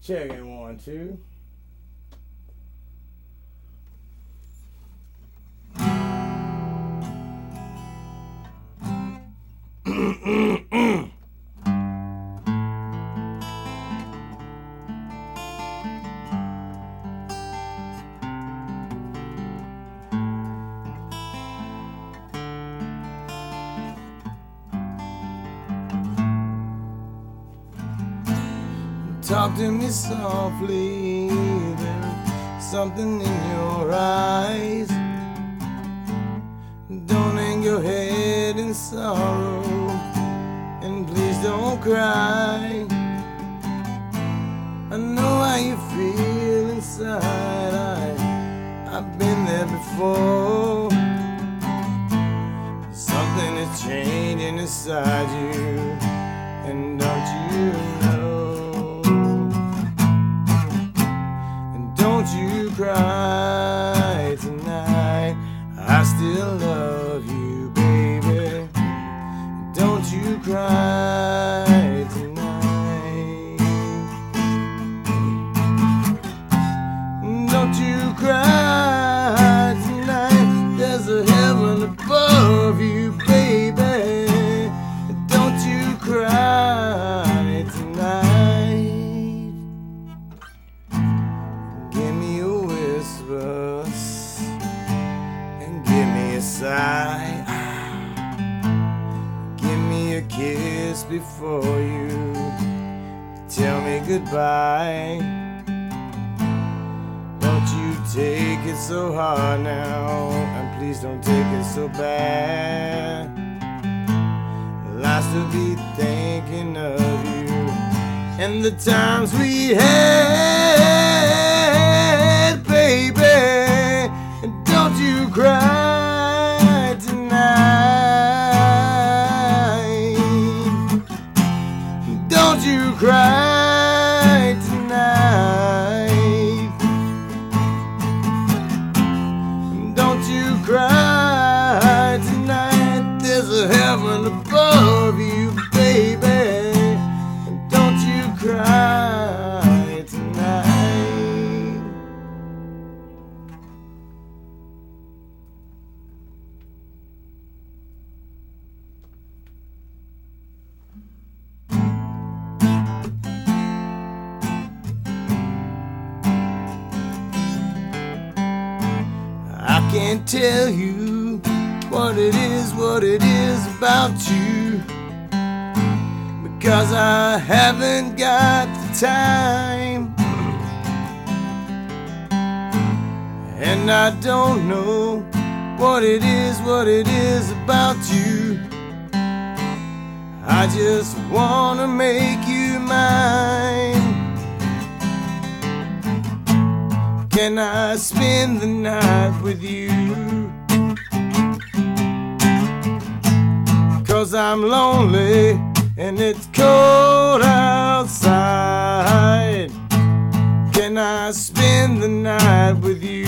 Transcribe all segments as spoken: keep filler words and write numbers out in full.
Check it, one, two. Talk to me softly, there's something in your eyes. Don't hang your head in sorrow, and please don't cry. I know how you feel inside, I, I've been there before. Something is changing inside you, and don't you know? Don't you cry tonight, I still love you, baby. Don't you cry tonight. Don't you cry tonight, there's a heaven above you, baby. Don't you cry tonight. And give me a sigh, give me a kiss before you tell me goodbye. Don't you take it so hard now, and please don't take it so bad. I'll still be thinking of you and the times we had, baby. Don't you cry tonight. Don't you cry tonight. Don't you cry tonight, there's a heaven above you, baby. Don't you cry tonight. I can't tell you what it is, what it is about you, because I haven't got the time, and I don't know what it is, what it is about you. I just wanna make you mine. Can I spend the night with you? 'Cause I'm lonely and it's cold outside. Can I spend the night with you?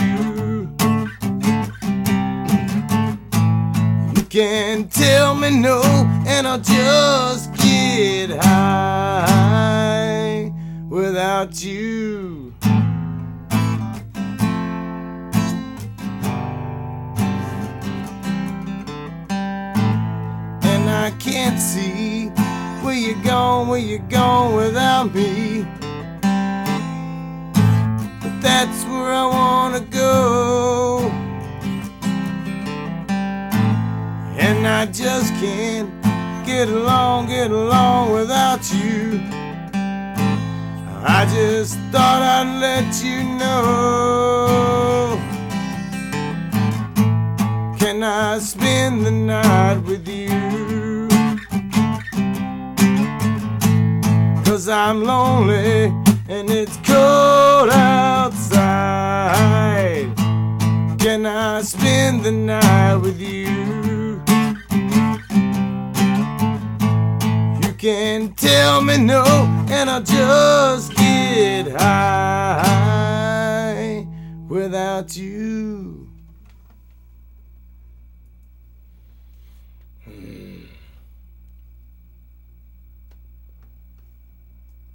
You can tell me no, and I'll just get high without you. I can't see where you're going, where you're going without me, but that's where I wanna go. And I just can't get along, get along without you. I just thought I'd let you know. Can I spend the night with you? 'Cause I'm lonely and it's cold outside. Can I spend the night with you? You can tell me no, and I'll just get high without you.